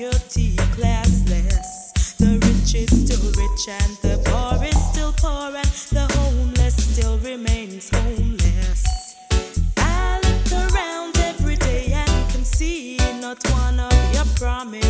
society classless. The rich is still rich and the poor is still poor, and the homeless still remains homeless. I look around every day and can see not one of your promise